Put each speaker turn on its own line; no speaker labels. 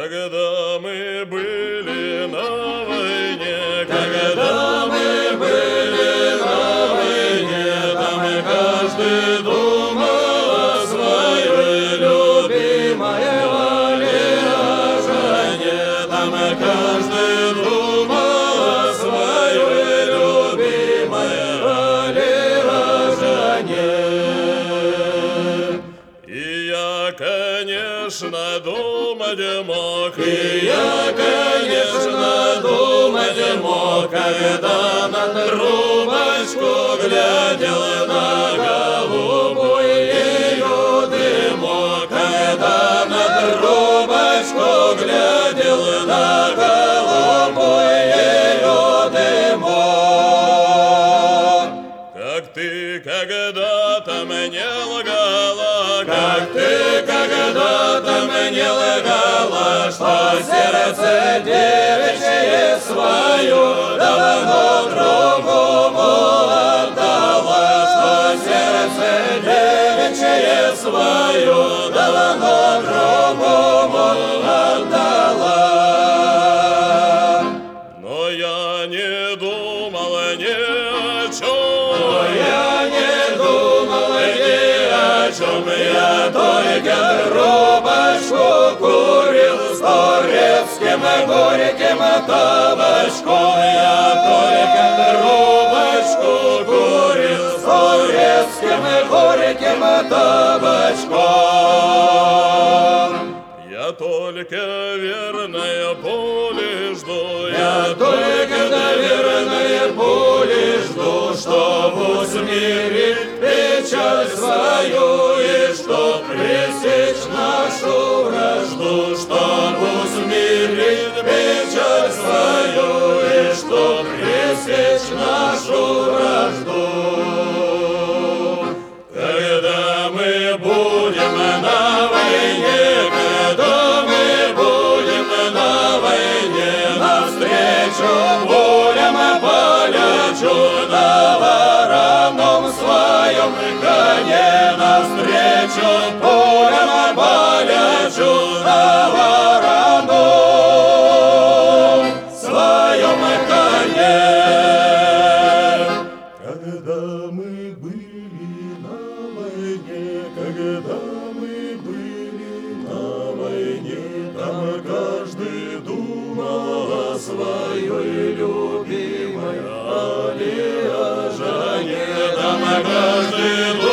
Когда мы были на войне,
когда мы были на войне, там и каждый думал о своей любимой Валеожане, там и каждый думал о своей любимой Валеожане.
И я, конечно, думать мог,
И я, конечно, думать мог, когда на трубочку глядел на голубой ее дымок, когда на трубочку глядел на голубой ее дымок.
как ты когда-то мне лгала,
Как ты когда-то мне лгала, что сердце девичье свое давно другому отдала, что сердце девичье свое давно другому отдала.
но я не думал ни о чем.
Я не думал ни о чем, я только трубочку курил с турецким горьким табачком. Я только трубочку курил с турецким горьким табачком.
Я только верное поле жду,
Я только наверное пули жду, чтоб усмирить печаль свою и чтоб пресечь нашу вражду, чтоб усмирить печаль свою и чтоб пресечь нашу вражду. Когда мы будем на войне, когда мы будем на войне, навстречу пулям полечу на вороном своем коне, навстречу пулям полечу на вороном своем коне. Когда мы были на войне, когда мы были на войне, там каждый думал о своей любимой Валеожане, там каждый